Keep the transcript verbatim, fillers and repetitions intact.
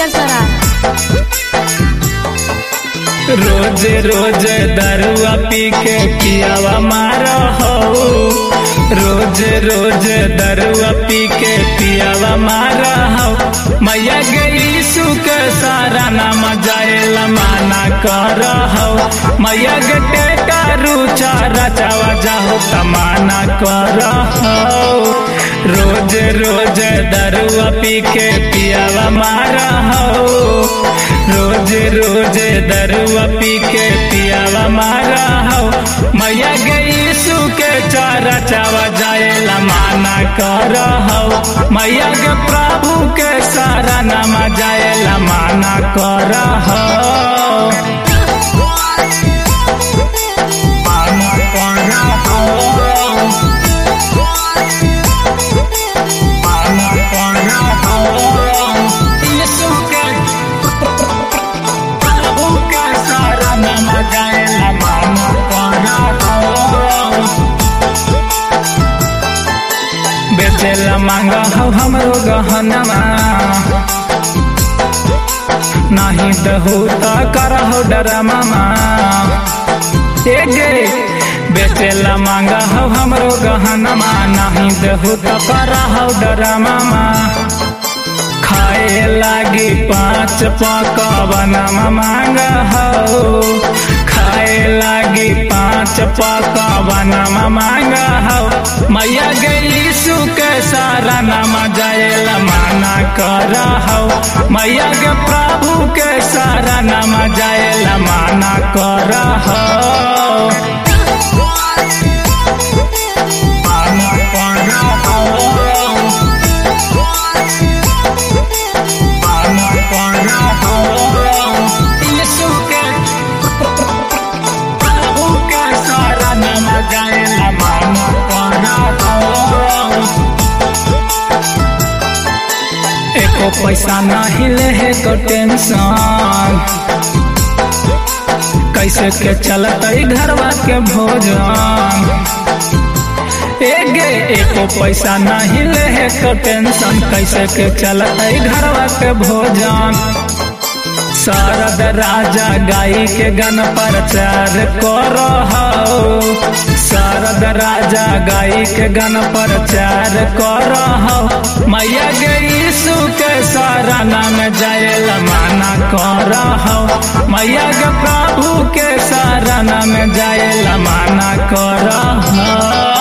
पियर शराब। रोज रोज दरुआ पी के पियावा मारा हो, रोज रोज दरुआ पी के पियावा मारा हो। मैया गई सुख सारा नाम जाएला माना कर हो, मैया गटे कारू चारा चावा जाहो तमाना कर हो। रोज रोज दरुआ पी के पियावा मारा हो, रोज रोज दरुआ पी के पियावा मारा हो। मैया गई सुके चारा चावा जाएला माना कर हो, मैया के प्रभु के सारा नाम जाएला माना कर हो। माना कर हो, माना कर हो। यीशु के प्रभु के सारा नाम जाएला माना कर हो। बेचेला मांगा हो हमरो गहनमा, नहीं दहू त करहो डरमा। एगे बेचेला मांगा हो हमरो गहनमा, नहीं दहू त करहो डरमा। खाए लागी पाँच पकवानमा मांगा हो, खाए लागी पाँच पकवानमा मांगा हो। मैया गई सुख सारा नाम जाएला माना कर हो, मैया के प्रभु के सारा नाम जाएला माना कर हो। माना कर हो, माना कर हो। यीशु के प्रभु के सारा नाम जाएला माना कर हो। एको पैसा नहीं ले तो टेंशन, कैसे के चलते घरवा के भोजन। एगे एको पैसा नहीं ले तो टेंशन, कैसे के चलते घरवा के भोजन। शरद राजा गाई के गन प्रचार कर हो, शरद राजा गाई के गन प्रचार कर हो। मैया गई सुख सारा नाम जाएला माना कर हो, मैया के प्रभु के सारा नाम जाएला माना कर हो।